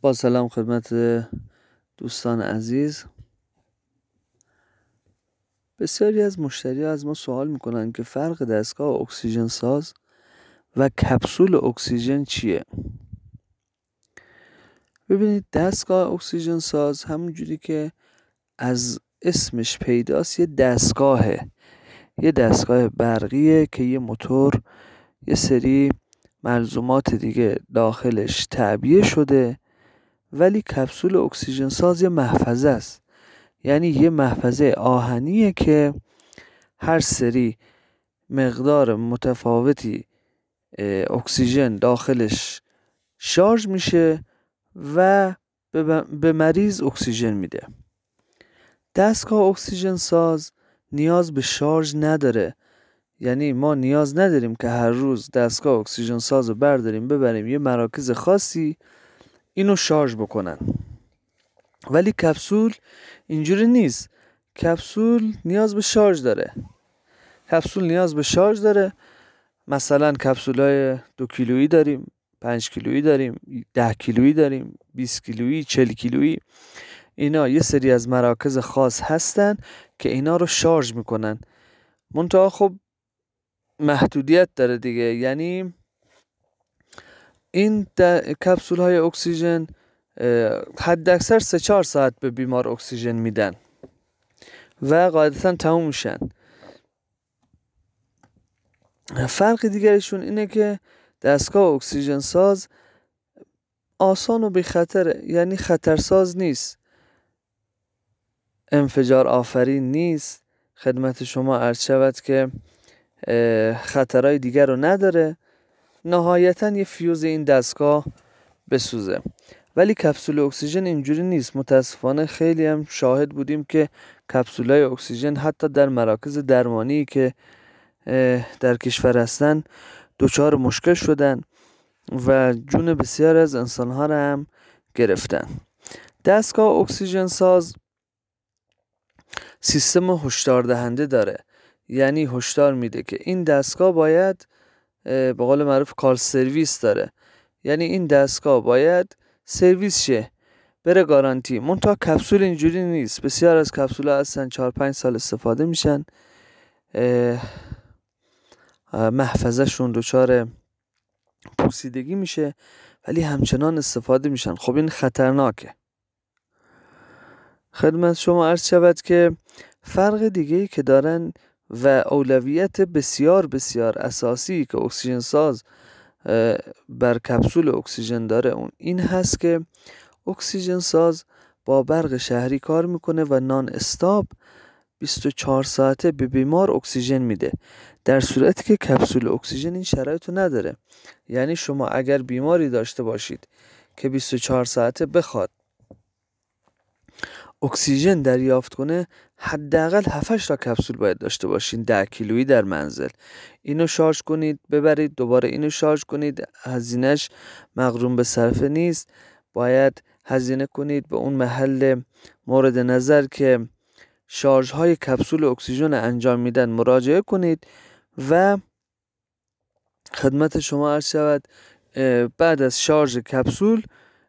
با سلام خدمت دوستان عزیز. بسیاری از مشتری‌ها از ما سوال میکنن که فرق دستگاه اکسیژن ساز و کپسول اکسیژن چیه؟ ببینید، دستگاه اکسیژن ساز همونجوری که از اسمش پیداست یه دستگاه برقیه که یه موتور یه سری ملزومات دیگه داخلش تعبیه شده. ولی کپسول اکسیژن ساز یه محفظه است، یعنی یه محفظه آهنیه که هر سری مقدار متفاوتی اکسیژن داخلش شارژ میشه و به مریض اکسیژن میده. دستگاه اکسیژن ساز نیاز به شارژ نداره، یعنی ما نیاز نداریم که هر روز دستگاه اکسیژن ساز رو برداریم ببریم یه مراکز خاصی اینو شارژ بکنن. ولی کپسول اینجوری نیست. کپسول نیاز به شارژ داره. مثلا کپسولای 2 کیلویی داریم، 5 کیلویی داریم، 10 کیلویی داریم، 20 کیلویی، 40 کیلویی. اینا یه سری از مراکز خاص هستن که اینا رو شارژ میکنن. منتها خب محدودیت داره دیگه، یعنی این کپسول های اکسیژن حد اکثر 3-4 ساعت به بیمار اکسیژن میدن و قاعدتا تموم میشن. فرق دیگرشون اینه که دستگاه اکسیژن ساز آسان و بی خطره، یعنی خطرساز نیست، انفجار آفرین نیست. خدمت شما عرض شود که خطرهای دیگر رو نداره. نهایتا یه فیوز این دستگاه بسوزه. ولی کپسول اکسیژن اینجوری نیست. متاسفانه خیلی هم شاهد بودیم که کپسولای اکسیژن حتی در مراکز درمانی که در کشور هستن دچار مشکل شدن و جون بسیار از انسانها را هم گرفتن. دستگاه اکسیژن ساز سیستم هشدار دهنده داره، یعنی هشدار میده که این دستگاه باید به قول معروف کال سرویس داره، یعنی این دستگاه باید سرویس شه، بره گارانتی. منتها کپسول اینجوری نیست. بسیار از کپسول ها هستن 4-5 سال استفاده میشن، محفظه شون دچار پوسیدگی میشه ولی همچنان استفاده میشن. خب این خطرناکه. خدمت شما عرض شود که فرق دیگه‌ای که دارن و اولویت بسیار بسیار اساسی که اکسیژن ساز بر کپسول اکسیژن داره اون این هست که اکسیژن ساز با برق شهری کار میکنه و نان استاپ 24 ساعته به بیمار اکسیژن میده، در صورتی که کپسول اکسیژن این شرایط رو نداره. یعنی شما اگر بیماری داشته باشید که 24 ساعته بخواد اکسیژن دریافت کنه، حداقل 7-8 تا کپسول باید داشته باشین 10 کیلویی در منزل. اینو شارژ کنید ببرید، دوباره اینو شارژ کنید. هزینهش مغروم به صرفه نیست. باید هزینه کنید به اون محل مورد نظر که شارژ های کپسول اکسیژن انجام میدن مراجعه کنید و خدمت شما عرض شود بعد از شارژ کپسول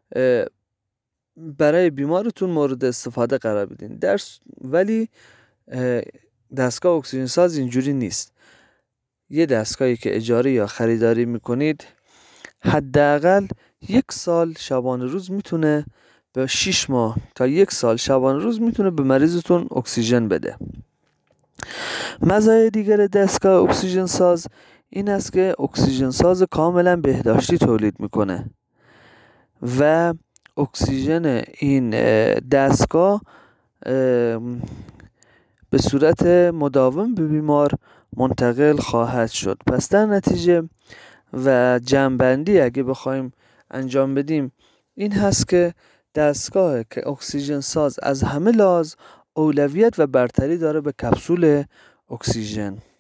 برای بیمارتون مورد استفاده قرار بدین. ولی دستگاه اکسیژن ساز اینجوری نیست. یه دستگاهی که اجاره یا خریداری میکنید حداقل 1 سال شبانه روز میتونه به 6 ماه تا 1 سال شبانه روز میتونه به مریضتون اکسیژن بده. مزایای دیگر دستگاه اکسیژن ساز این است که اکسیژن ساز کاملا بهداشتی تولید میکنه و اکسیژن این دستگاه به صورت مداوم به بیمار منتقل خواهد شد. پس در نتیجه و جمع‌بندی اگه بخوایم انجام بدیم این هست که دستگاه که اکسیژن ساز از همه لحاظ اولویت و برتری داره به کپسول اکسیژن.